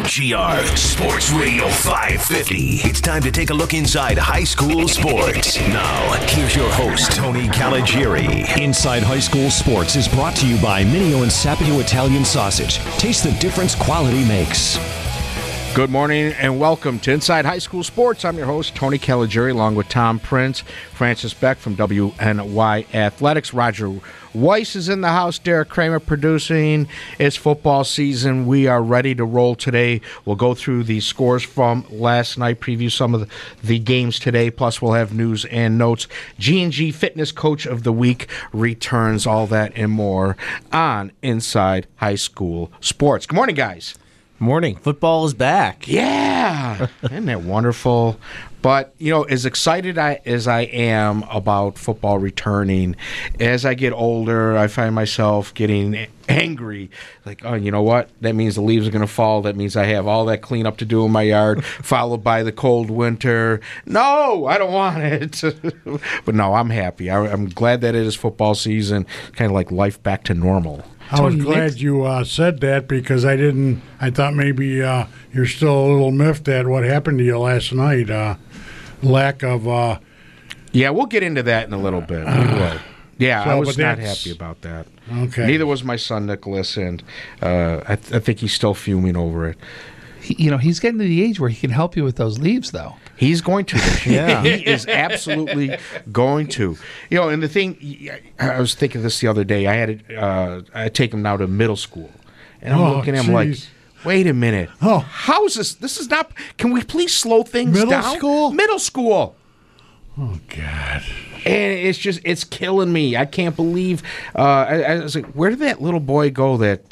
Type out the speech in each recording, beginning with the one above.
WMGR Sports Radio 550. It's time to take a look inside high school sports. Now, here's your host, Tony Caligiuri. Inside High School Sports is brought to you by Mineo and Sapio Italian Sausage. Taste the difference quality makes. Good morning and welcome to Inside High School Sports. I'm your host, Tony Caligiuri, along with Tom Prince, Francis Beck from WNY Athletics. Roger Weiss is in the house, Derek Kramer producing. It's football season. We are ready to roll today. We'll go through the scores from last night, preview some of the games today, plus we'll have news and notes. G&G Fitness Coach of the Week returns, all that and more on Inside High School Sports. Good morning, guys. Morning. Football is back. Yeah. Isn't that wonderful? But, you know, as excited as I am about football returning, as I get older, I find myself getting angry. Like, oh, you know what? That means the leaves are going to fall. That means I have all that cleanup to do in my yard, followed by the cold winter. No, I don't want it. But no, I'm happy. I'm glad that it is football season, kind of like life back to normal. I was glad you said that because I thought maybe you're still a little miffed at what happened to you last night. Lack of. Yeah, we'll get into that in a little bit. We will. Yeah, I was not happy about that. Okay. Neither was my son Nicholas, and I think he's still fuming over it. He's getting to the age where he can help you with those leaves, though. He's going to. Yeah. He is absolutely going to. You know, and the thing, I was thinking this the other day. I take him now to middle school, and I'm looking at him like, wait a minute. Oh, how is this? This is not. Can we please slow things down? Middle school. Oh God. And it's killing me. I can't believe. I was like, where did that little boy go that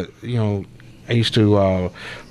I used to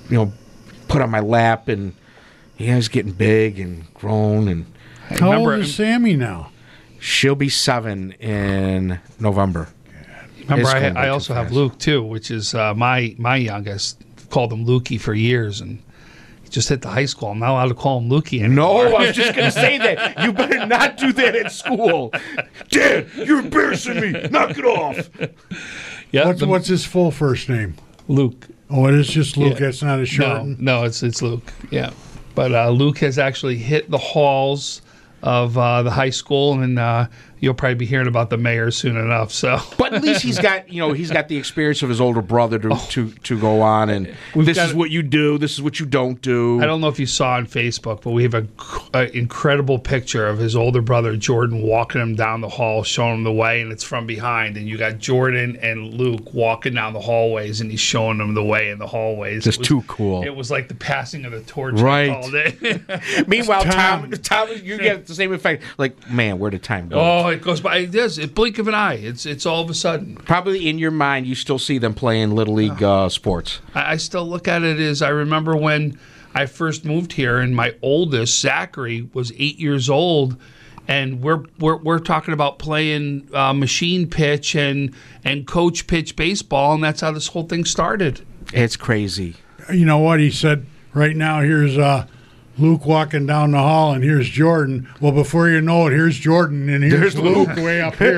put on my lap, and he was getting big and grown. And how old is Sammy now? She'll be 7 in November. Remember, I also have Luke too, which is my youngest. Called him Lukey for years, and he just hit the high school. I'm not allowed to call him Lukey anymore. No, I was just going to say that. You better not do that at school. Dad, you're embarrassing me. Knock it off. Yeah. What's his full first name? Luke. Oh, it is just Luke. Yeah. That's not a short. No, it's Luke. Yeah, but Luke has actually hit the halls of the high school, and you'll probably be hearing about the mayor soon enough. So, but at least he's got the experience of his older brother to go on, and this is what you do, this is what you don't do. I don't know if you saw on Facebook, but we have an incredible picture of his older brother Jordan walking him down the hall, showing him the way, and it's from behind. And you got Jordan and Luke walking down the hallways, and he's showing them the way in the hallways. Just too cool. It was like the passing of the torch, right? All day. Meanwhile, Tom, you get the same effect. Like, man, where did time go? Oh, it goes by. It does. It blink of an eye. It's all of a sudden. Probably in your mind, you still see them playing Little League sports. I still look at it as I remember when I first moved here, and my oldest Zachary was 8 years old, and we're talking about playing machine pitch and coach pitch baseball, and that's how this whole thing started. It's crazy. You know what he said? Right now, here's Luke walking down the hall, and here's Jordan. Well, before you know it, here's Jordan, and here's Luke way up here.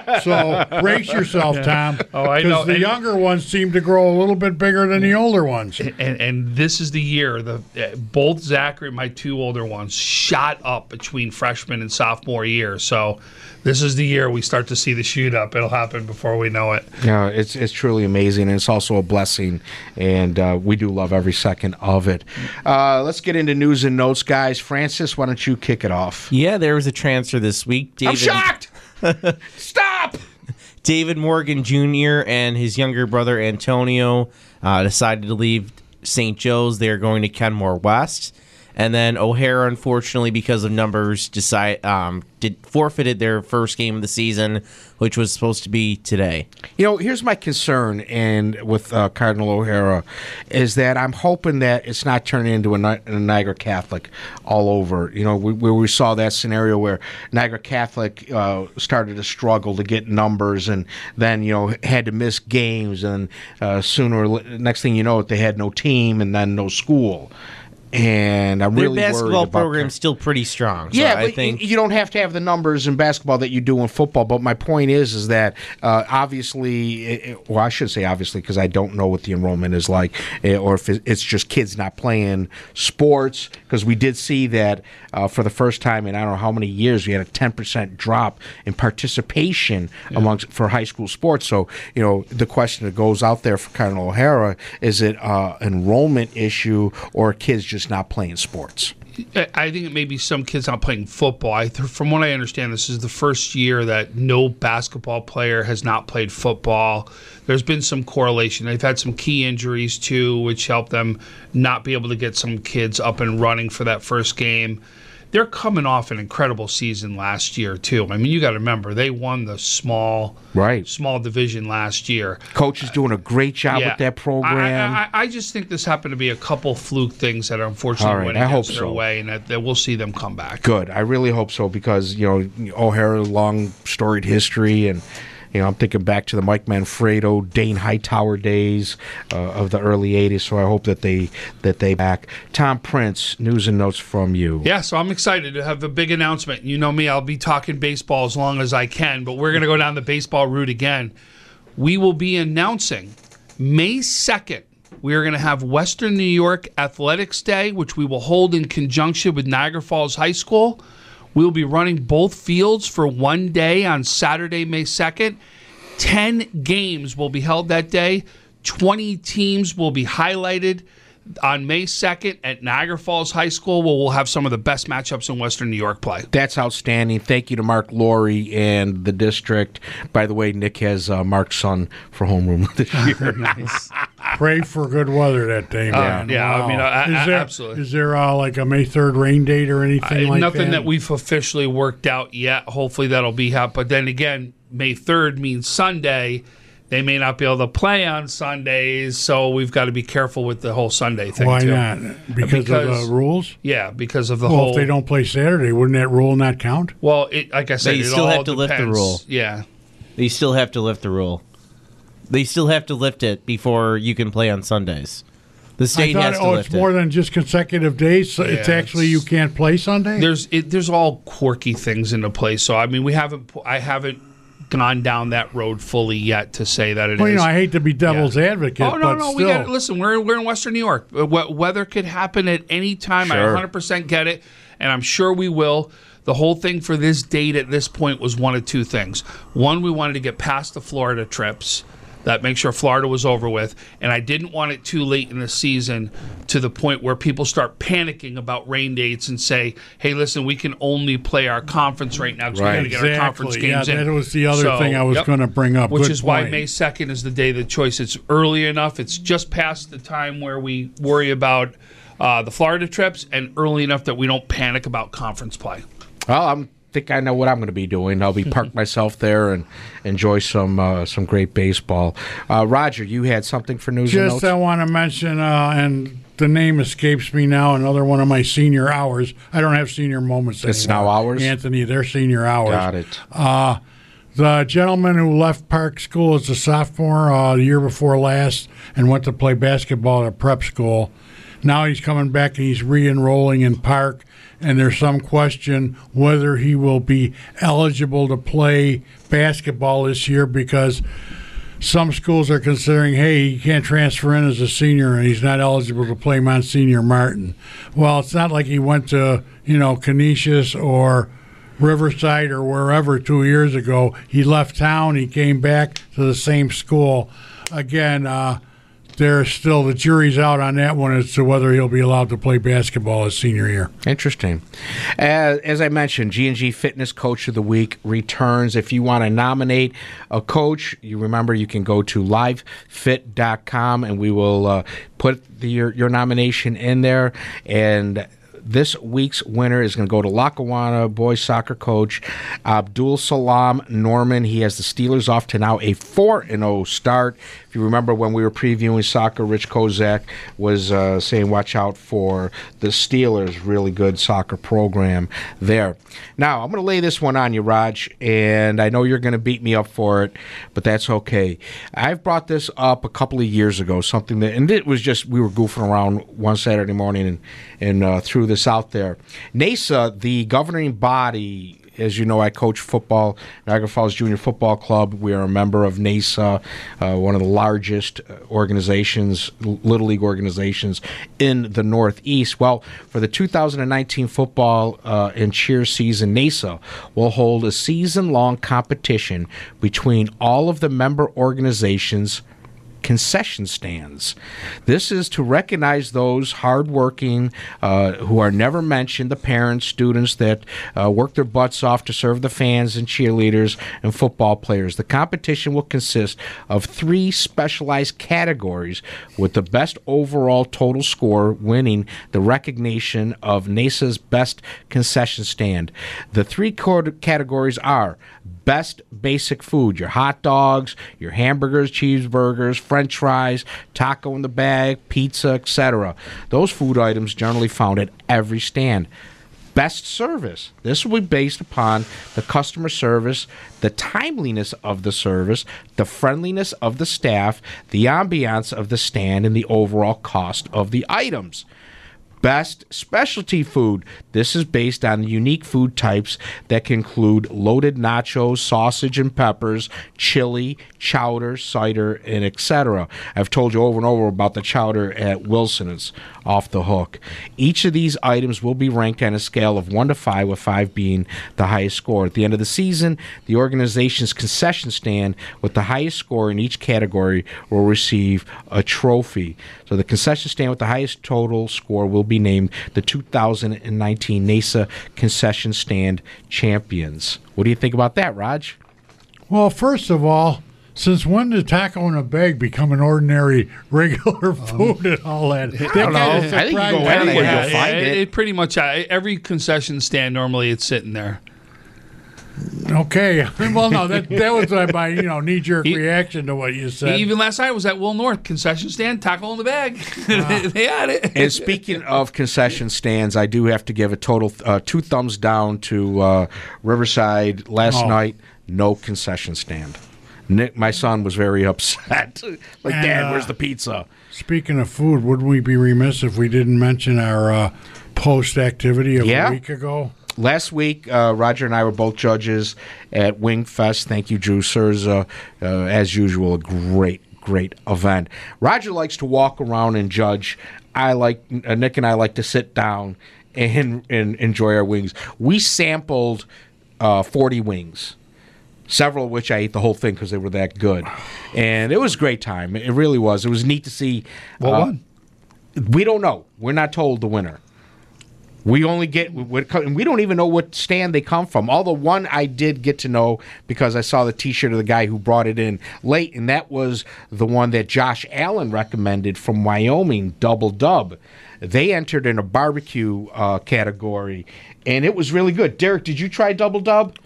So brace yourself, Tom. Oh, I know. Because the younger ones seem to grow a little bit bigger than the older ones. And this is the year. Both Zachary, my two older ones, shot up between freshman and sophomore year. So this is the year we start to see the shoot up. It'll happen before we know it. Yeah, it's truly amazing, and it's also a blessing, and we do love every second of it. Let's get into news and notes, guys. Francis, why don't you kick it off? Yeah, there was a transfer this week. I'm shocked! Stop! David Morgan Jr. and his younger brother Antonio decided to leave St. Joe's. They're going to Kenmore West. And then O'Hara, unfortunately, because of numbers, forfeited their first game of the season, which was supposed to be today. You know, here's my concern, and with Cardinal O'Hara, is that I'm hoping that it's not turning into a Niagara Catholic all over. You know, where we saw that scenario where Niagara Catholic started to struggle to get numbers, and then had to miss games, and next thing you know, they had no team and then no school. and I'm Their really worried basketball about program's still pretty strong. So yeah, I but think you don't have to have the numbers in basketball that you do in football. But my point is that obviously, well, I should say obviously because I don't know what the enrollment is like, or if it's just kids not playing sports. Because we did see that for the first time in I don't know how many years, we had a 10% drop in participation for high school sports. So the question that goes out there for Cardinal O'Hara is it enrollment issue or kids just not playing sports? I think it may be some kids not playing football. From what I understand, this is the first year that no basketball player has not played football. There's been some correlation. They've had some key injuries, too, which helped them not be able to get some kids up and running for that first game. They're coming off an incredible season last year, too. I mean, you got to remember, they won the small division last year. Coach is doing a great job with that program. I just think this happened to be a couple fluke things that unfortunately went against their way, and that we'll see them come back. Good. I really hope so because, O'Hara, long storied history, and I'm thinking back to the Mike Manfredo, Dane Hightower days of the early '80s. So I hope that they back. Tom Prince, news and notes from you. Yeah, so I'm excited to have a big announcement. You know me, I'll be talking baseball as long as I can, but we're going to go down the baseball route again. We will be announcing May 2nd. We are going to have Western New York Athletics Day, which we will hold in conjunction with Niagara Falls High School. We'll be running both fields for one day on Saturday, May 2nd. 10 games will be held that day. 20 teams will be highlighted on May 2nd at Niagara Falls High School, where we'll have some of the best matchups in Western New York play. That's outstanding. Thank you to Mark Laurie and the district. By the way, Nick has Mark's son for homeroom this year. nice. Pray for good weather that day, man. Yeah, wow. I mean, absolutely. Is there like a May 3rd rain date or anything like that? Nothing that we've officially worked out yet. Hopefully that'll be out. But then again, May 3rd means Sunday. They may not be able to play on Sundays, so we've got to be careful with the whole Sunday thing. Why too. not? Because of the rules? Yeah, because of the whole... whole... if they don't play Saturday, wouldn't that rule not count? Well, like I said, they still have to lift the rule. Yeah. They still have to lift the rule. They still have to lift it before you can play on Sundays. The state has to lift it. It's more than just consecutive days. So it's actually you can't play Sunday. There's all quirky things into play. So I mean, I haven't gone down that road fully yet to say that it is. Well, I hate to be devil's advocate. Oh no, but no, still. we got it. Listen, we're in Western New York. Weather could happen at any time. Sure. I 100% get it, and I'm sure we will. The whole thing for this date at this point was one of two things. One, we wanted to get past the Florida trips. That make sure Florida was over with. And I didn't want it too late in the season to the point where people start panicking about rain dates and say, hey, listen, we can only play our conference right now because we got to get our conference games in. That was the other thing I was going to bring up. Which is why May 2nd is the day of the choice. It's early enough. It's just past the time where we worry about the Florida trips and early enough that we don't panic about conference play. Well, think I know what I'm going to be doing. I'll be parked myself there and enjoy some great baseball. Roger, you had something for news and notes? I want to mention, and the name escapes me now, another one of my senior hours. I don't have senior moments anymore. It's now hours? Anthony, they're senior hours. Got it. The gentleman who left Park School as a sophomore the year before last and went to play basketball at a prep school, now he's coming back and he's re-enrolling in Park. And there's some question whether he will be eligible to play basketball this year because some schools are considering, hey, he can't transfer in as a senior and he's not eligible to play Monsignor Martin. Well, it's not like he went to, Canisius or Riverside or wherever 2 years ago. He left town. He came back to the same school. Again, there's still the jury's out on that one as to whether he'll be allowed to play basketball his senior year. Interesting. As I mentioned, G&G Fitness Coach of the Week returns. If you want to nominate a coach, you can go to livefit.com and we will put your nomination in there. And this week's winner is going to go to Lackawanna boys soccer coach Abdul Salam Norman. He has the Steelers off to now a 4-0 start. If If you remember when we were previewing soccer, Rich Kozak was saying, watch out for the Steelers. Really good soccer program there. Now, I'm going to lay this one on you, Raj, and I know you're going to beat me up for it, but that's okay. I've brought this up a couple of years ago, and it was just, we were goofing around one Saturday morning and threw this out there. NASA, the governing body, as you know, I coach football, Niagara Falls Junior Football Club. We are a member of NASA, one of the largest organizations, Little League organizations in the Northeast. Well, for the 2019 football and cheer season, NASA will hold a season-long competition between all of the member organizations' concession stands. This is to recognize those hardworking who are never mentioned, the parents, students that work their butts off to serve the fans and cheerleaders and football players. The competition will consist of 3 specialized categories, with the best overall total score winning the recognition of NASA's best concession stand. The 3 categories are best basic food, your hot dogs, your hamburgers, cheeseburgers, French fries, taco in the bag, pizza, etc. Those food items generally found at every stand. Best service. This will be based upon the customer service, the timeliness of the service, the friendliness of the staff, the ambiance of the stand, and the overall cost of the items. Best specialty food. This is based on unique food types that can include loaded nachos, sausage and peppers, chili, chowder, cider, and etc. I've told you over and over about the chowder at Wilson. It's off the hook. Each of these items will be ranked on a scale of 1 to 5, with 5 being the highest score. At the end of the season, the organization's concession stand with the highest score in each category will receive a trophy. So the concession stand with the highest total score will be named the 2019 NASA Concession Stand Champions. What do you think about that, Raj? Well, first of all, since when did taco in a bag become an ordinary, regular food and all that? I don't know. I think you go anywhere, you'll find it. It pretty much, every concession stand, normally it's sitting there. Okay. Well, no, that was my knee-jerk reaction to what you said. Even last night I was at Will North concession stand, taco in the bag. They had it. And speaking of concession stands, I do have to give a total 2 thumbs down to Riverside last night. No concession stand. Nick, my son, was very upset. Dad, where's the pizza? Speaking of food, would we be remiss if we didn't mention our post-activity of a week ago? Last week, Roger and I were both judges at Wing Fest. Thank you, Drew Surza. As usual, a great event. Roger likes to walk around and judge. Nick and I like to sit down and enjoy our wings. We sampled 40 wings, several of which I ate the whole thing because they were that good. And it was a great time. It really was. It was neat to see. What won? We don't know. We're not told the winner. We only we don't even know what stand they come from. Although one I did get to know because I saw the T-shirt of the guy who brought it in late, and that was the one that Josh Allen recommended from Wyoming, Double Dub. They entered in a barbecue category, and it was really good. Derek, did you try Double Dub?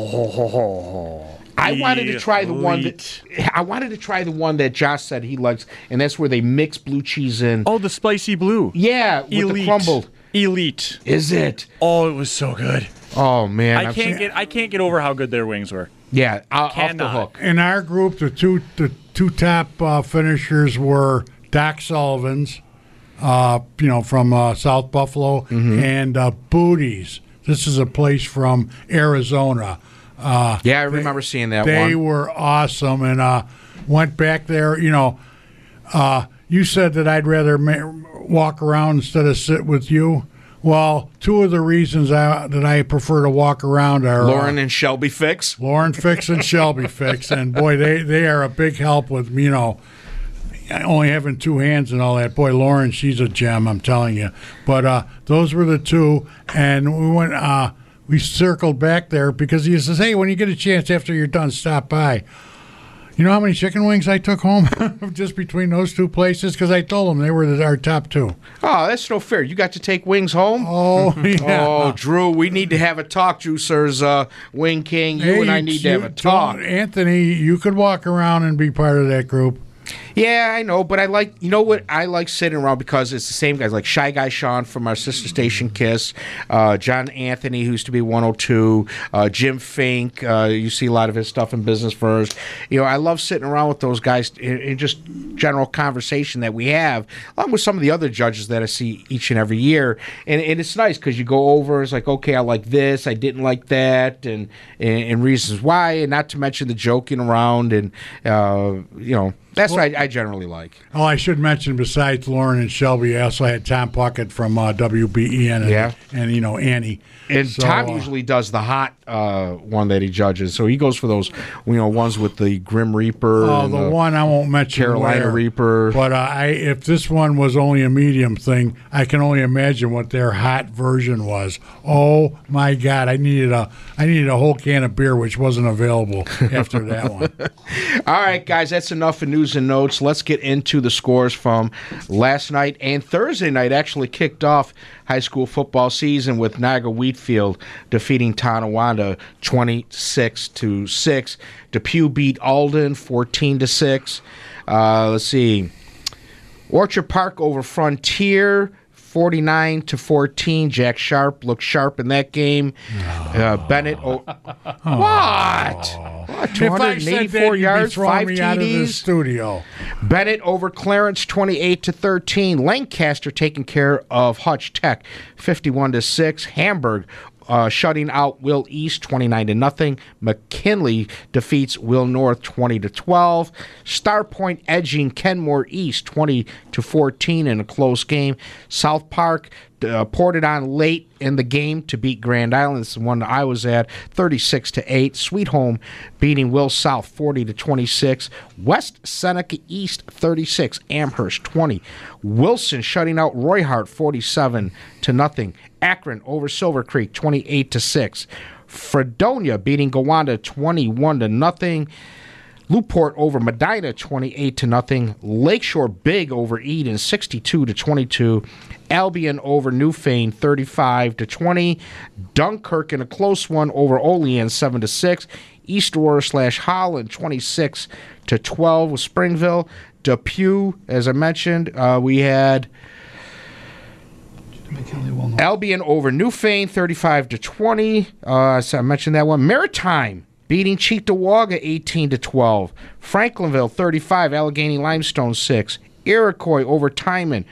I wanted to try the one that Josh said he likes, and that's where they mix blue cheese in. Oh, the spicy blue. Yeah, with the crumbled. Elite. Is it? Oh, it was so good. Oh man, I can't get over how good their wings were. Yeah, off the hook. In our group, the two top finishers were Doc Sullivan's, from South Buffalo, and Booties. This is a place from Arizona. I remember seeing that one. They were awesome, and went back there. You said that I'd rather walk around instead of sit with you. Well, 2 of the reasons that I prefer to walk around are Lauren and Shelby Fix. Lauren Fix and Shelby Fix, and boy, they are a big help with only having 2 hands and all that. Boy, Lauren, she's a gem, I'm telling you. But those were the 2, and we went. We circled back there because he says, "Hey, when you get a chance after you're done, stop by." You know how many chicken wings I took home just between those 2 places? Because I told them they were our top 2. Oh, that's no fair. You got to take wings home? Oh, yeah. Oh, Drew, we need to have a talk, Drew Sir's Wing King. You and I need to have a talk. Anthony, you could walk around and be part of that group. Yeah, I know, but I like, you know what, I like sitting around because it's the same guys, like Shy Guy Sean from our sister station KISS, John Anthony, who used to be 102, Jim Fink, you see a lot of his stuff in Business First. You know, I love sitting around with those guys in just general conversation that we have, along with some of the other judges that I see each and every year. And it's nice because you go over, it's like, okay, I like this, I didn't like that, and reasons why, and not to mention the joking around, and, you know, that's what I generally like. Oh, I should mention, besides Lauren and Shelby, I also had Tom Puckett from WBEN and you know, Annie. And so, Tom usually does the hot one that he judges. So he goes for those, you know, ones with the Grim Reaper. Oh, and the one I won't mention. Carolina Reaper. But if this one was only a medium thing, I can only imagine what their hot version was. Oh my God, I needed a whole can of beer, which wasn't available after that one. All right, guys, that's enough of news and notes. Let's get into the scores from last night and Thursday night. Actually kicked off high school football season with Niagara Wheatfield defeating Tonawanda 26-6. Depew beat Alden 14-6. Let's see. Orchard Park over Frontier 49-14. Jack Sharp looked sharp in that game. Bennett. What? 284 yards, 5 TDs. Studio. Bennett over Clarence 28-13. Lancaster taking care of Hutch Tech 51-6. Hamburg shutting out Will East 29-0. McKinley defeats Will North 20-12. Star Point edging Kenmore East 20-14 in a close game. South Park poured it on late in the game to beat Grand Island. This is the one that I was at, 36-8. Sweet Home beating Will South 40-26. West Seneca East 36, Amherst 20. Wilson shutting out Roy Hart 47-0. Akron over Silver Creek 28-6. Fredonia beating Gowanda 21-0. Newport over Medina 28-0. Lakeshore big over Eden 62-22. Albion over Newfane 35-20. Dunkirk in a close one over Olean 7-6. East Aurora/Holland 26-12 with Springville. Depew, as I mentioned, we had Albion over Newfane 35-20. So I mentioned that one. Maritime beating Cheektowaga 18-12. Franklinville 35, Allegheny Limestone 6. Iroquois over Timon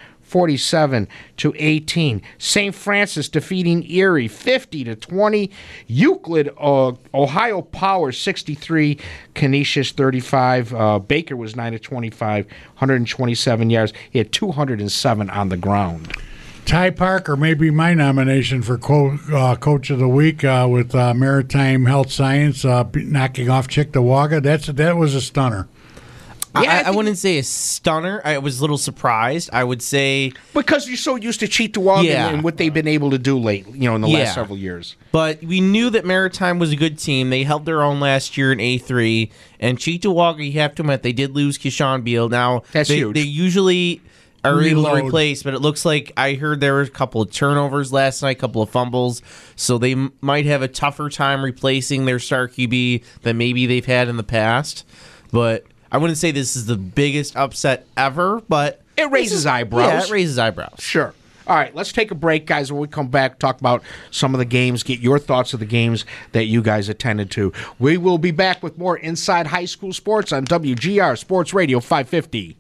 47-18. St. Francis defeating Erie 50-20. Euclid, Ohio Power 63, Canisius 35. Baker was 9-25, 127 yards. He had 207 on the ground. Ty Parker may be my nomination for Coach of the Week with Maritime Health Science knocking off Cheektowaga. That was a stunner. Yeah, I wouldn't say a stunner. I was a little surprised. I would say because you're so used to Cheektowaga and what they've been able to do lately, in the last several years. But we knew that Maritime was a good team. They held their own last year in A3. And Cheektowaga, you have to admit, they did lose Keyshawn Beal. Now that's huge. They usually are able to replace, but it looks like I heard there were a couple of turnovers last night, a couple of fumbles, so they might have a tougher time replacing their star QB than maybe they've had in the past. But I wouldn't say this is the biggest upset ever, but it raises eyebrows. Yeah, it raises eyebrows. Sure. All right, let's take a break, guys. When we come back, talk about some of the games, get your thoughts of the games that you guys attended to. We will be back with more Inside High School Sports on WGR Sports Radio 550.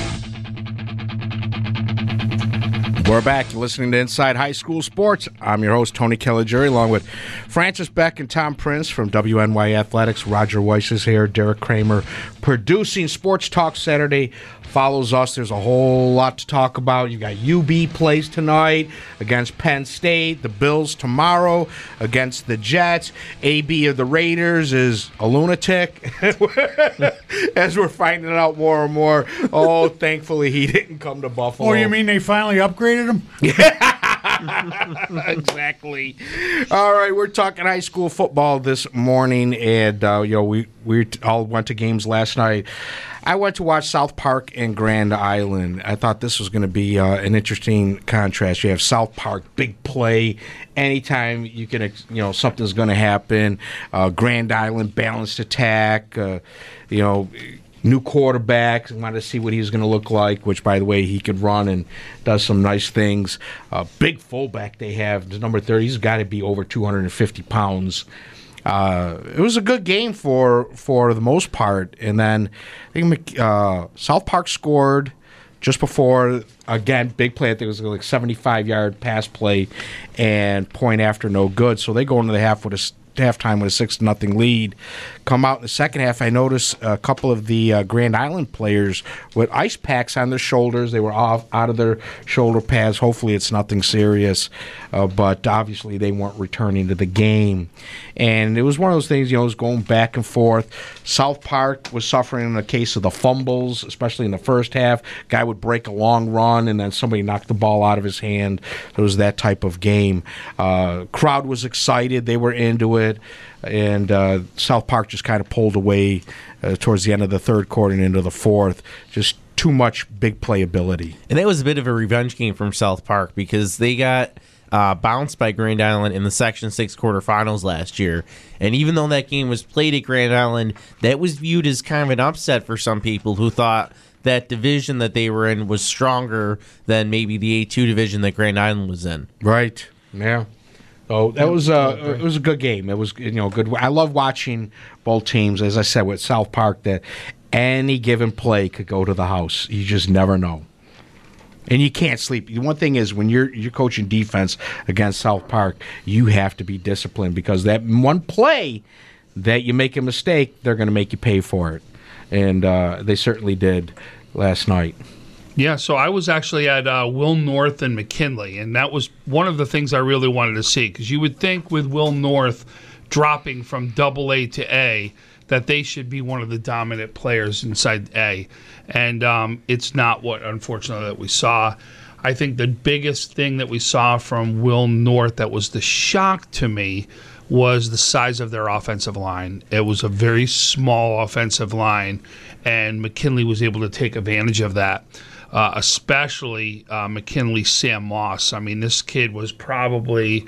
We're back. You're listening to Inside High School Sports. I'm your host, Tony Caligiuri, along with Francis Beck and Tom Prince from WNY Athletics. Roger Weiss is here. Derek Kramer producing Sports Talk Saturday follows us. There's a whole lot to talk about. You got UB plays tonight against Penn State. The Bills tomorrow against the Jets. AB of the Raiders is a lunatic. As we're finding out more and more. Oh, thankfully he didn't come to Buffalo. Oh, you mean they finally upgraded him? Exactly. All right, we're talking high school football this morning, and we all went to games last night. I went to watch South Park and Grand Island. I thought this was going to be an interesting contrast. You have South Park, big play. Anytime you can, something's going to happen. Grand Island, balanced attack. new quarterback. Wanted to see what he was going to look like, which, by the way, he could run and does some nice things. Big fullback they have, the number 30. He's got to be over 250 pounds. It was a good game for the most part. And then I think South Park scored just before, again, big play. I think it was like 75-yard pass play and point after no good. So they go into the halftime with a 6-0 lead. Come out in the second half, I noticed a couple of the Grand Island players with ice packs on their shoulders. They were out of their shoulder pads. Hopefully it's nothing serious, but obviously they weren't returning to the game. And it was one of those things, it was going back and forth. South Park was suffering in the case of the fumbles, especially in the first half. Guy would break a long run, and then somebody knocked the ball out of his hand. It was that type of game. Crowd was excited. They were into it. And South Park just kind of pulled away towards the end of the third quarter and into the fourth. Just too much big playability. And that was a bit of a revenge game from South Park because they got bounced by Grand Island in the Section 6 quarterfinals last year. And even though that game was played at Grand Island, that was viewed as kind of an upset for some people who thought that division that they were in was stronger than maybe the A2 division that Grand Island was in. Right, yeah. So that was it was a good game. It was good. I love watching both teams. As I said with South Park, that any given play could go to the house. You just never know, and you can't sleep. One thing is when you're coaching defense against South Park, you have to be disciplined because that one play that you make a mistake, they're going to make you pay for it, and they certainly did last night. Yeah, so I was actually at Will North and McKinley, and that was one of the things I really wanted to see because you would think with Will North dropping from AA to A that they should be one of the dominant players inside A, and it's not what, unfortunately, that we saw. I think the biggest thing that we saw from Will North that was the shock to me was the size of their offensive line. It was a very small offensive line, and McKinley was able to take advantage of that. Especially McKinley Sam Moss. I mean, this kid was probably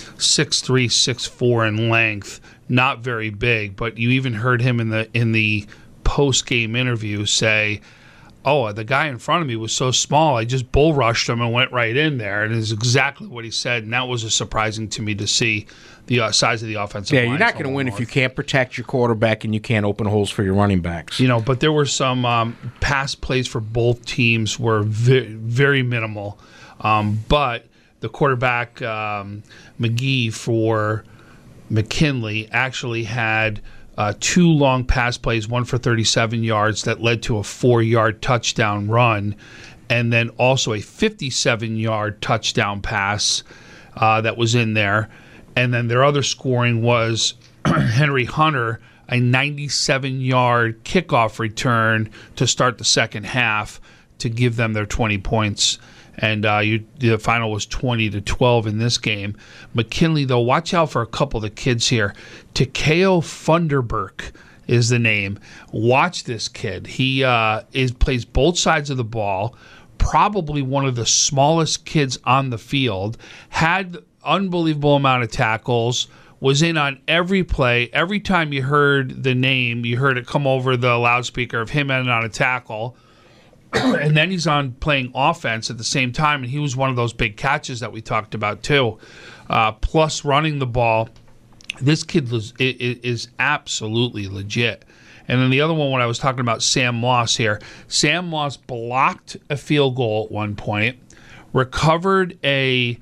6'3", 6'4" in length, not very big, but you even heard him in the post-game interview say, "Oh, the guy in front of me was so small, I just bull rushed him and went right in there." And it's exactly what he said, and that was surprising to me to see the size of the offensive line. Yeah, you're not going to win if you can't protect your quarterback and you can't open holes for your running backs. But there were some pass plays for both teams were very minimal. But the quarterback, McGee for McKinley, actually had 2 long pass plays, one for 37 yards that led to a 4-yard touchdown run, and then also a 57-yard touchdown pass that was in there. And then their other scoring was Henry Hunter, a 97-yard kickoff return to start the second half to give them their 20 points. And the final was 20-12 in this game. McKinley, though, watch out for a couple of the kids here. Takeo Funderburk is the name. Watch this kid. He plays both sides of the ball, probably one of the smallest kids on the field, had unbelievable amount of tackles, was in on every play. Every time you heard the name, you heard it come over the loudspeaker of him in on a tackle. And then he's on playing offense at the same time, and he was one of those big catches that we talked about too. Plus running the ball. This kid is absolutely legit. And then the other one, when I was talking about Sam Moss here, Sam Moss blocked a field goal at one point, recovered a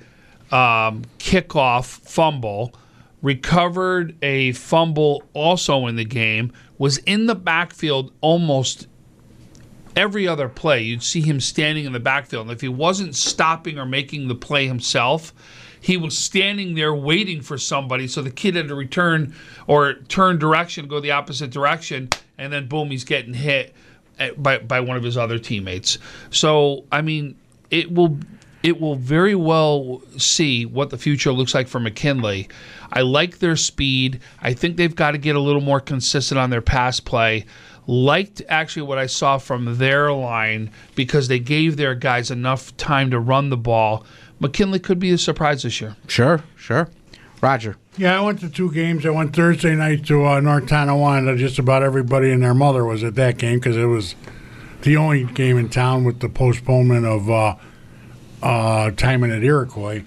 kickoff fumble, recovered a fumble also in the game, was in the backfield almost every other play. You'd see him standing in the backfield. And if he wasn't stopping or making the play himself, he was standing there waiting for somebody, so the kid had to return or turn direction, go the opposite direction, and then boom, he's getting hit by one of his other teammates. So, I mean, it will very well see what the future looks like for McKinley. I like their speed. I think they've got to get a little more consistent on their pass play. Liked actually what I saw from their line because they gave their guys enough time to run the ball. McKinley could be a surprise this year. Sure. Roger. Yeah, I went to 2 games. I went Thursday night to North Tonawanda. Just about everybody and their mother was at that game because it was the only game in town with the postponement of timing at Iroquois.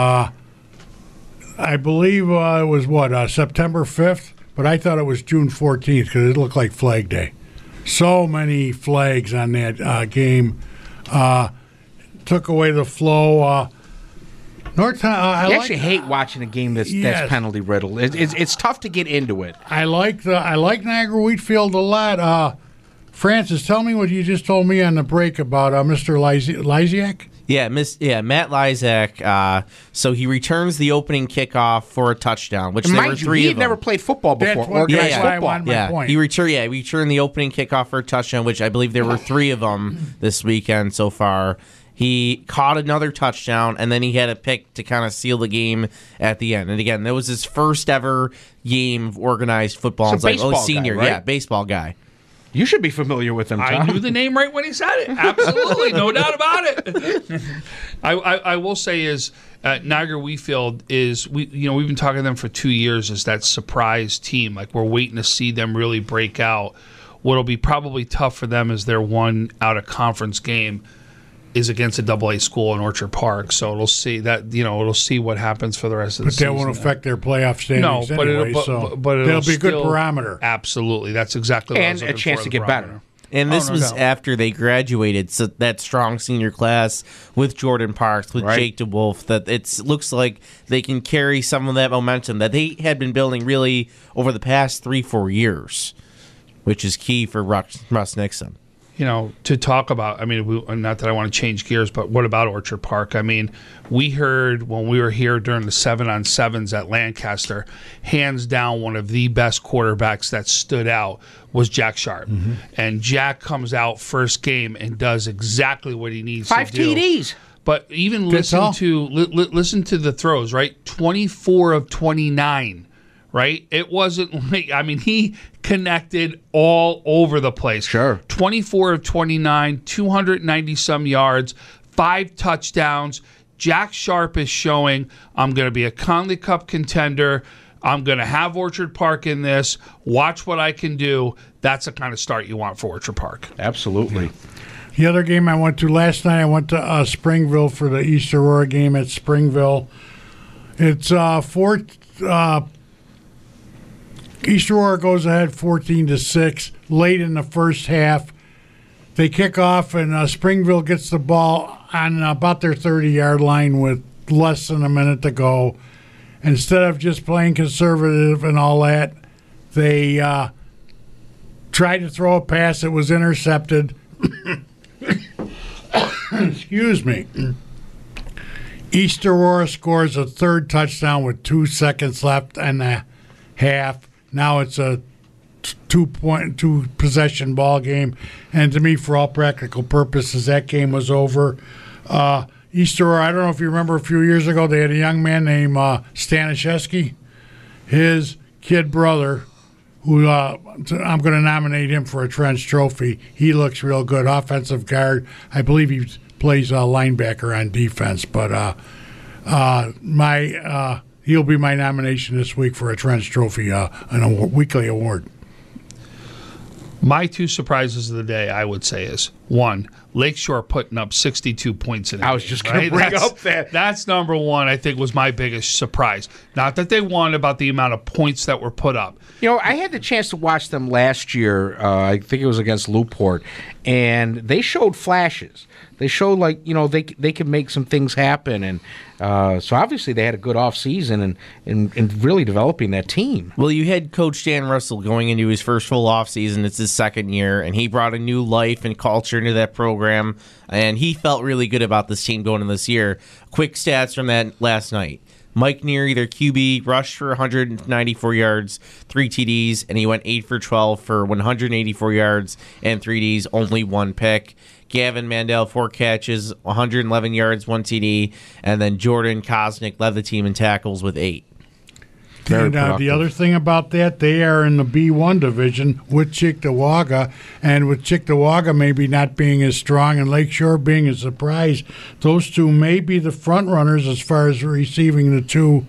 I believe it was, September 5th? But I thought it was June 14th because it looked like Flag Day. So many flags on that game. Took away the flow. I actually hate watching a game that's penalty riddled. It's tough to get into it. I like Niagara Wheatfield a lot. Francis, tell me what you just told me on the break about Mr. Lysiak. Yeah, Matt Lysiak. So he returns the opening kickoff for a touchdown, which there were 3 he of them. never played football before. That's why I wanted my point. He returned the opening kickoff for a touchdown, which I believe there were 3 of them this weekend so far. He caught another touchdown, and then he had a pick to kind of seal the game at the end. And again, that was his first ever game of organized football. It's a baseball senior, guy, right? Yeah, baseball guy. You should be familiar with him, Tom. I knew the name right when he said it. Absolutely, no doubt about it. I will say is Niagara Wheatfield we've been talking to them for 2 years as that surprise team. Like we're waiting to see them really break out. What'll be probably tough for them is their one out of conference game is against a AA school in Orchard Park, so it'll see what happens for the rest of the season. But that won't affect their playoff standings anyway, but it'll be a good parameter. Absolutely, that's exactly what I was looking a chance for, to get better. And this was after they graduated, so that strong senior class with Jordan Parks, with Jake DeWolf, that it looks like they can carry some of that momentum that they had been building really over the past 3-4 years, which is key for Russ Nixon. To talk about, not that I want to change gears, but what about Orchard Park? We heard when we were here during the 7-on-7s at Lancaster, hands down one of the best quarterbacks that stood out was Jack Sharp. Mm-hmm. And Jack comes out first game and does exactly what he needs to do. 5 TDs. But even listen to the throws, right? 24 of 29. Right? It wasn't like, he connected all over the place. Sure. 24 of 29, 290-some yards, 5 touchdowns. Jack Sharp is showing, I'm going to be a Conley Cup contender. I'm going to have Orchard Park in this. Watch what I can do. That's the kind of start you want for Orchard Park. Absolutely. The other game I went to last night, I went to Springville for the East Aurora game at Springville. It's East Aurora goes ahead 14-6 late in the first half. They kick off, and Springville gets the ball on about their 30-yard line with less than a minute to go. Instead of just playing conservative and all that, they tried to throw a pass that was intercepted. Excuse me. East Aurora scores a third touchdown with 2 seconds left in the half. Now it's a 2-possession ball game, and to me, for all practical purposes, that game was over. East Aurora, I don't know if you remember a few years ago, they had a young man named Stanishevsky. His kid brother, who I'm going to nominate him for a Trench Trophy. He looks real good, offensive guard. I believe he plays linebacker on defense, but he'll be my nomination this week for a Trench Trophy, weekly award. My 2 surprises of the day, I would say, is 1, Lakeshore putting up 62 points in a game. I was just going to bring up that. That's number 1, I think, was my biggest surprise. Not that they won, about the amount of points that were put up. I had the chance to watch them last year. I think it was against Newport, and they showed flashes. They showed they could make some things happen, and so obviously they had a good off season and really developing that team. Well, you had Coach Dan Russell going into his first full off season. It's his second year, and he brought a new life and culture into that program, and he felt really good about this team going into this year. Quick stats from that last night. Mike Neary, their QB, rushed for 194 yards, 3 TDs, and he went 8 for 12 for 184 yards and 3 TDs, only 1 pick. Gavin Mandel, 4 catches, 111 yards, 1 TD, and then Jordan Kosnick led the team in tackles with 8. And the other thing about that, they are in the B1 division with Cheektowaga, and with Cheektowaga maybe not being as strong and Lakeshore being a surprise, those two may be the front runners as far as receiving the 2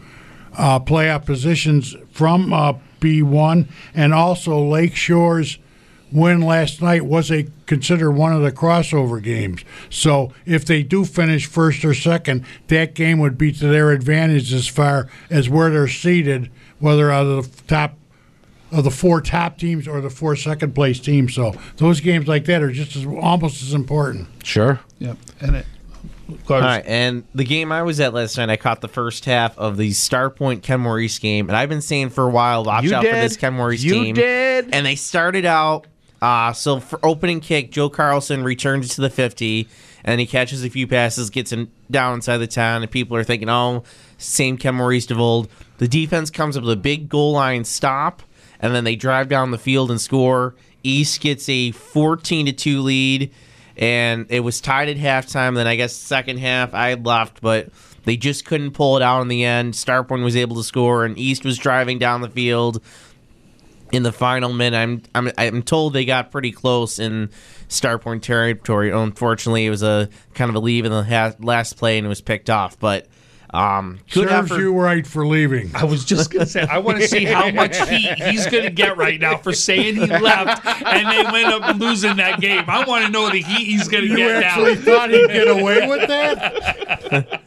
playoff positions from B1, and also Lake Shore's win last night was considered one of the crossover games. So if they do finish first or second, that game would be to their advantage as far as where they're seated, whether out of the top of the 4 top teams or the 4 second place teams. So those games like that are just almost as important. Sure. Yep. And all right, and the game I was at last night, I caught the first half of the Star Point Kenmore East game, and I've been saying for a while, watch out for this Kenmore East team. You did. And they started out, so for opening kick, Joe Carlson returns to the 50, and he catches a few passes, gets him down inside the 10, and people are thinking, oh, same Kenmore East of old. The defense comes up with a big goal line stop, and then they drive down the field and score. East gets a 14-2 lead. And it was tied at halftime. Then I guess second half I had left, but they just couldn't pull it out in the end. Starpoint was able to score, and East was driving down the field in the final minute. I'm told they got pretty close in Starpoint territory. Unfortunately, it was a kind of a leave in the last play, and it was picked off. But good Serves effort. you right for leaving. I was just going to say, I want to see how much heat he's going to get right now for saying he left and they went up losing that game. I want to know the heat he's going to You get actually now. thought he'd get away with that?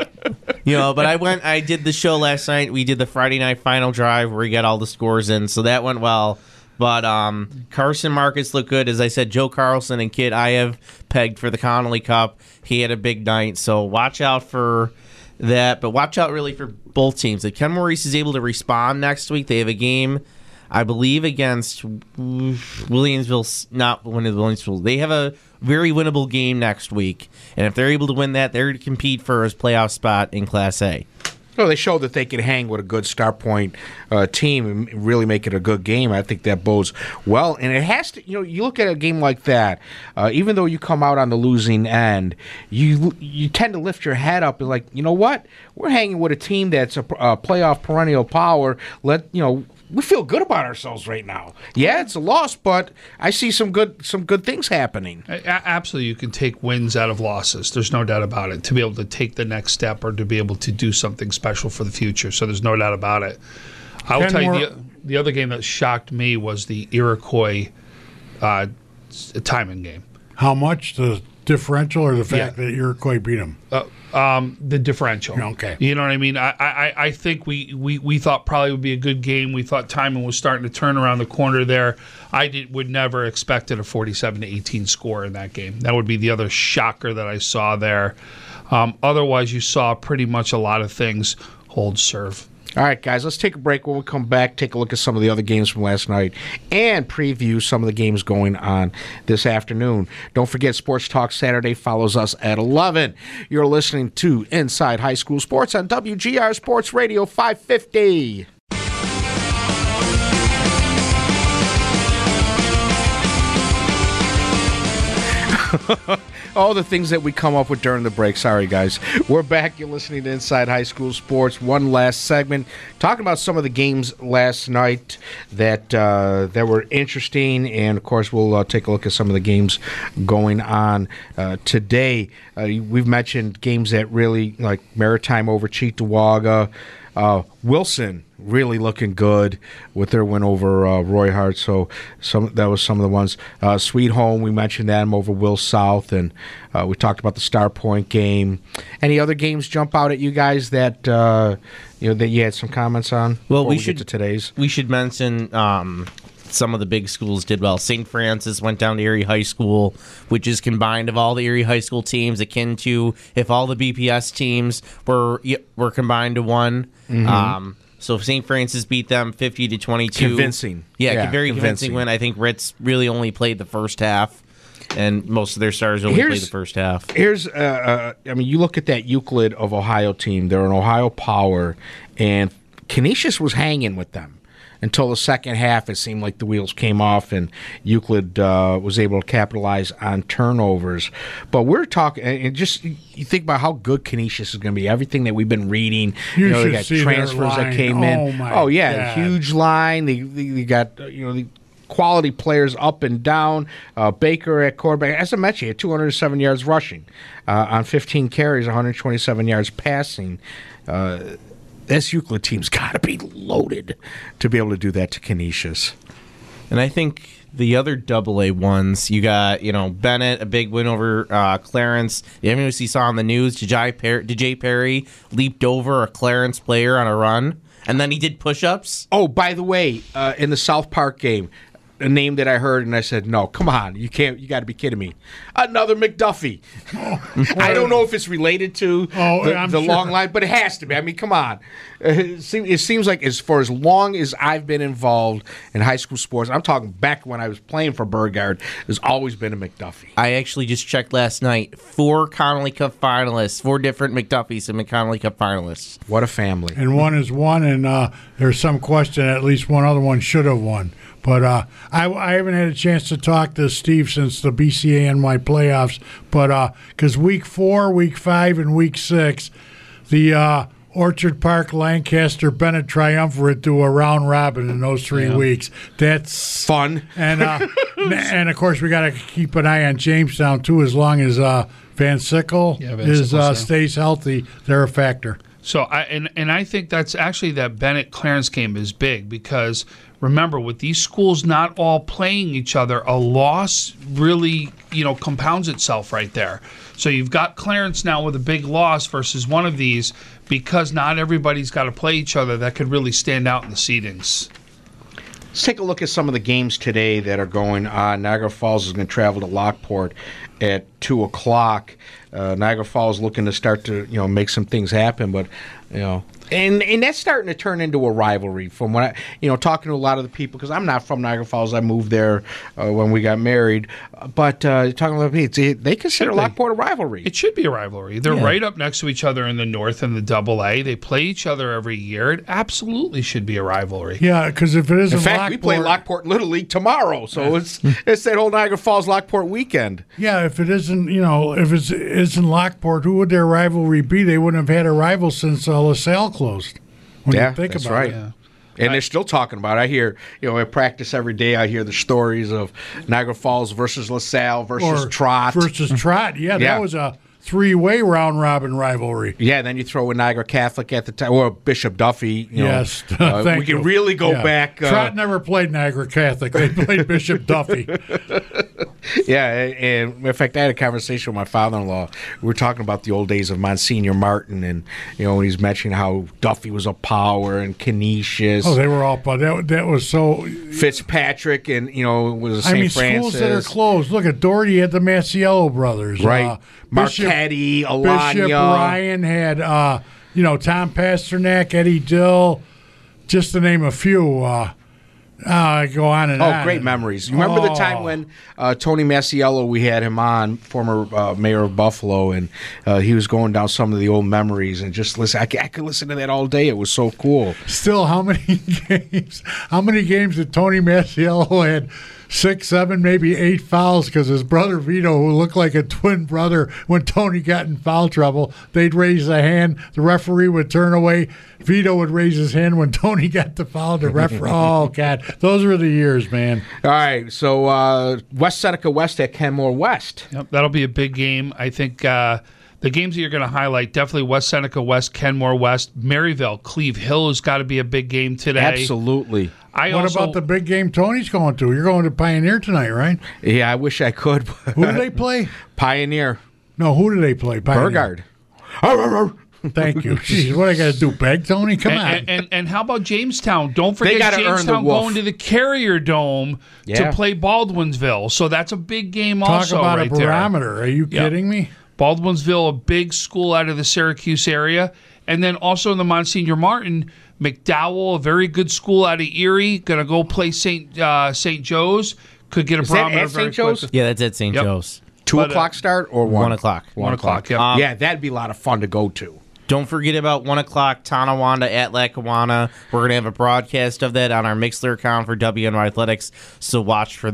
But I did the show last night. We did the Friday night final drive where we got all the scores in, so that went well. But Carson Marcus looked good. As I said, Joe Carlson and Kid I have pegged for the Connolly Cup. He had a big night, so watch out for that. But watch out really for both teams. If Kenmore East is able to respond next week, they have a game, I believe, against Williamsville. Not Williamsville. They have a very winnable game next week, and if they're able to win that, they're to compete for a playoff spot in Class A. Well, they showed that they could hang with a good Star Point team and really make it a good game. I think that bodes well. And it has to, you look at a game like that, even though you come out on the losing end, you tend to lift your head up and like, you know what? We're hanging with a team that's a playoff perennial power. We feel good about ourselves right now. Yeah, it's a loss, but I see some good things happening. Absolutely, you can take wins out of losses. There's no doubt about it. To be able to take the next step or to be able to do something special for the future. So there's no doubt about it. I will tell you, the other game that shocked me was the Iroquois timing game. How much? The differential or the fact that Iroquois beat them? The differential. Okay. You know what I mean? I think we thought probably would be a good game. We thought timing was starting to turn around the corner there. Would never expected a 47-18 score in that game. That would be the other shocker that I saw there. Otherwise, you saw pretty much a lot of things hold serve. All right, guys, let's take a break. When we come back, take a look at some of the other games from last night and preview some of the games going on this afternoon. Don't forget, Sports Talk Saturday follows us at 11. You're listening to Inside High School Sports on WGR Sports Radio 550. All the things that we come up with during the break. Sorry, guys. We're back. You're listening to Inside High School Sports. One last segment. Talking about some of the games last night that were interesting. And, of course, we'll take a look at some of the games going on today. We've mentioned games that really, like Maritime over Cheektowaga. Wilson really looking good with their win over Roy Hart. So that was some of the ones. Sweet Home, we mentioned them over Will South, and we talked about the Star Point game. Any other games jump out at you guys that that you had some comments on? Well, we should get to today's. We should mention some of the big schools did well. St. Francis went down to Erie High School, which is combined of all the Erie High School teams, akin to if all the BPS teams were combined to one. Mm-hmm. So St. Francis beat them 50-22. Convincing. Yeah, very convincing win. I think Ritz really only played the first half, and most of their stars only played the first half. Here's, you look at that Euclid of Ohio team. They're an Ohio power, and Canisius was hanging with them. Until the second half, it seemed like the wheels came off, and Euclid was able to capitalize on turnovers. But we're talking, and just you think about how good Canisius is going to be. Everything that we've been reading, they got transfers that came in. Oh yeah, huge line. They got the quality players up and down. Baker at quarterback, as I mentioned, he had 207 yards rushing on 15 carries, 127 yards passing. this Euclid team's got to be loaded to be able to do that to Canisius. And I think the other AA ones, you got, Bennett, a big win over Clarence. The MUC you saw on the news, DJ Perry leaped over a Clarence player on a run, and then he did push-ups. Oh, by the way, in the South Park game, a name that I heard, and I said, no, come on, you can't, you got to be kidding me. Another McDuffie. I don't know if it's related to the sure. long line, but it has to be. I mean, come on. It seems like for as long as I've been involved in high school sports, I'm talking back when I was playing for Burgard, there's always been a McDuffie. I actually just checked last night. 4 Connolly Cup finalists, 4 different McDuffies and Connolly Cup finalists. What a family. And one is one, and there's some question at least one other one should have won. But I haven't had a chance to talk to Steve since the BCANY playoffs. But because week 4, week 5, and week 6, the Orchard Park, Lancaster, Bennett Triumvirate do a round robin in those 3 weeks. That's fun. And and of course we got to keep an eye on Jamestown too, as long as Van Sickle stays healthy. They're a factor. So I think that's actually that Bennett Clarence game is big because remember, with these schools not all playing each other, a loss really compounds itself right there. So you've got Clarence now with a big loss versus one of these because not everybody's got to play each other. That could really stand out in the seedings. Let's take a look at some of the games today that are going on. Niagara Falls is going to travel to Lockport at 2 o'clock. Niagara Falls looking to start to make some things happen, but and that's starting to turn into a rivalry. From when I talking to a lot of the people, because I'm not from Niagara Falls, I moved there when we got married. But talking to a lot of people, they consider Lockport a rivalry. It should be a rivalry. They're right up next to each other in the North and the AA. They play each other every year. It absolutely should be a rivalry. Yeah, because if it isn't, in fact, Lockport, we play Lockport Little League tomorrow, so it's that whole Niagara Falls Lockport weekend. Yeah, if it isn't, if it isn't Lockport, who would their rivalry be? They wouldn't have had a rival since LaSalle closed. When you think that's about right. it. Yeah. And they're still talking about it. I hear, at practice every day, I hear the stories of Niagara Falls versus LaSalle versus Trot. Versus Trot, that was a 3-way round-robin rivalry. Yeah, then you throw in Niagara Catholic at the time, or Bishop Duffy. Yes, we can really go back. Trot never played Niagara Catholic. They played Bishop Duffy. Yeah, and in fact, I had a conversation with my father-in-law. We were talking about the old days of Monsignor Martin, and he's mentioning how Duffy was a power and Canisius. Oh, they were all that was so Fitzpatrick, and was St. Francis. Schools that are closed. Look at Doherty had the Massiello brothers, right? Marquetti, Alanya. Bishop Ryan had Tom Pasternak, Eddie Dill, just to name a few. I go on and on. Oh, great memories. You remember the time when Tony Massiello, we had him on, former mayor of Buffalo, and he was going down some of the old memories and just listen. I could listen to that all day. It was so cool. Still, how many games did Tony Massiello had? 6, 7, maybe 8 fouls because his brother Vito, who looked like a twin brother, when Tony got in foul trouble, they'd raise a hand. The referee would turn away. Vito would raise his hand when Tony got the foul. The referee, oh, God. Those were the years, man. All right, so West Seneca West at Kenmore West. Yep, that'll be a big game. I think the games that you're going to highlight, definitely West Seneca West, Kenmore West, Maryville, Cleve Hill has got to be a big game today. Absolutely. What about the big game Tony's going to? You're going to Pioneer tonight, right? Yeah, I wish I could. Who do they play? Pioneer. No, who do they play? Pioneer. Burgard. Thank you. Jeez, what I got to do? Beg Tony? Come on. And how about Jamestown? Don't forget Jamestown going to the Carrier Dome to play Baldwinsville. So that's a big game also. Talk about right a barometer. There. Are you kidding me? Baldwinsville, a big school out of the Syracuse area. And then also in the Monsignor Martin, McDowell, a very good school out of Erie, going to go play St. Joe's. Could get a barometer very quick. Yeah, that's at St. Joe's. 2 o'clock start or 1? 1 o'clock. 1 o'clock, yeah. Yeah, that'd be a lot of fun to go to. Don't forget about 1 o'clock, Tonawanda at Lackawanna. We're going to have a broadcast of that on our Mixler account for WNY Athletics, so watch for that.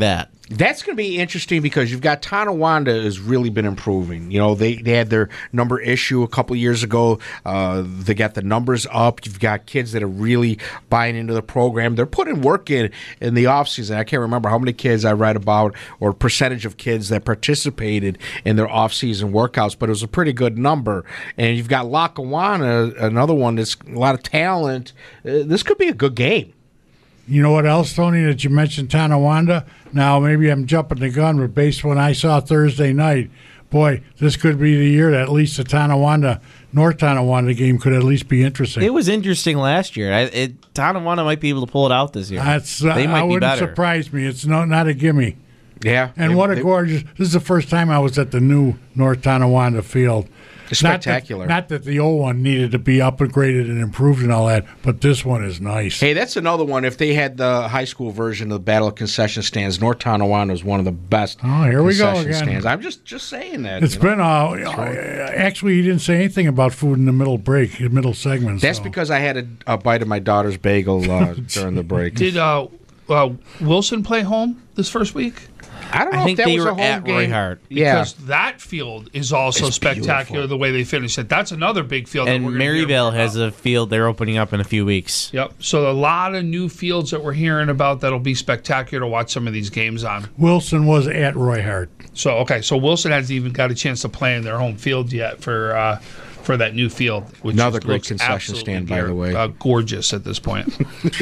That's going to be interesting because you've got Tonawanda has really been improving. You know, they had their number issue a couple years ago. They got the numbers up. You've got kids that are really buying into the program. They're putting work in the offseason. I can't remember how many kids I read about or percentage of kids that participated in their offseason workouts, but it was a pretty good number. And you've got Lackawanna, another one that's a lot of talent. This could be a good game. You know what else, Tony, that you mentioned Tonawanda? Now, maybe I'm jumping the gun, but based on what I saw Thursday night, boy, this could be the year that at least the North Tonawanda game could at least be interesting. It was interesting last year. Tonawanda might be able to pull it out this year. They might be better. Surprise me. It's not a gimme. Yeah. And what a gorgeous – this is the first time I was at the new North Tonawanda field. Spectacular. Not that the old one needed to be upgraded and improved and all that, but this one is nice. Hey, that's another one. If they had the high school version of the Battle of Concession Stands, North Tonawanda is one of the best. Oh, here we go again. Stands. I'm just saying that. It's been actually, he didn't say anything about food in the middle break, the middle segment. That's because I had a bite of my daughter's bagel during the break. Did Wilson play home this first week? I don't know if that was a home at game. Roy Hart. Because that field is also spectacular, beautiful. the way they finished it. That's another big field. And that we're gonna hear Maryvale about. has a field they're opening up in a few weeks. Yep. So a lot of new fields that we're hearing about that'll be spectacular to watch some of these games on. Wilson was at Roy Hart. So Wilson hasn't even got a chance to play in their home field yet for that new field. Which Another great looks concession stand, by the way. Gorgeous at this point.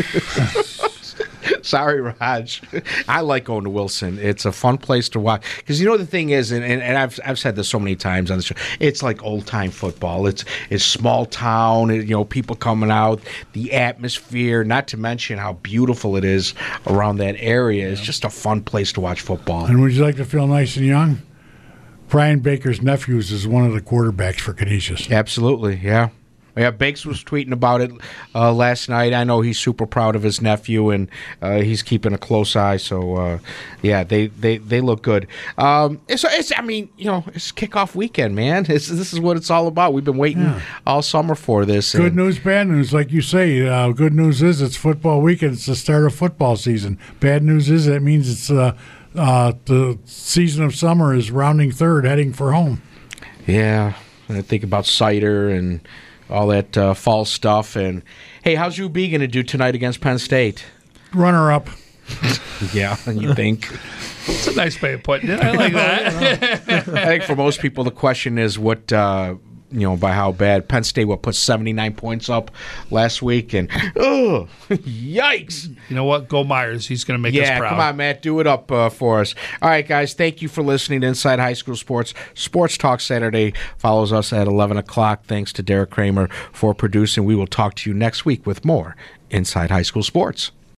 Sorry, Raj. I like going to Wilson. It's a fun place to watch. Because you know the thing is, and I've said this so many times on the show, it's like old-time football. It's small town, people coming out, the atmosphere, not to mention how beautiful it is around that area. It's just a fun place to watch football. And would you like to feel nice and young? Brian Baker's nephews is one of the quarterbacks for Canisius. Absolutely, yeah. Yeah, Bakes was tweeting about it last night. I know he's super proud of his nephew, and he's keeping a close eye. So, they look good. It's kickoff weekend, man. This is what it's all about. We've been waiting all summer for this. Good news, bad news, like you say. Good news is it's football weekend. It's the start of football season. Bad news is that means it's the season of summer is rounding third, heading for home. Yeah, I think about cider and all that fall stuff. And hey, how's UB going to do tonight against Penn State? Runner up. Yeah, you think? It's a nice way of putting it. I like that. I think for most people, the question is what by how bad Penn State put 79 points up last week, and yikes! You know what? Go Myers. He's going to make us proud. Yeah, come on, Matt, do it up for us. All right, guys, thank you for listening to Inside High School Sports. Sports Talk Saturday follows us at 11 o'clock. Thanks to Derek Kramer for producing. We will talk to you next week with more Inside High School Sports.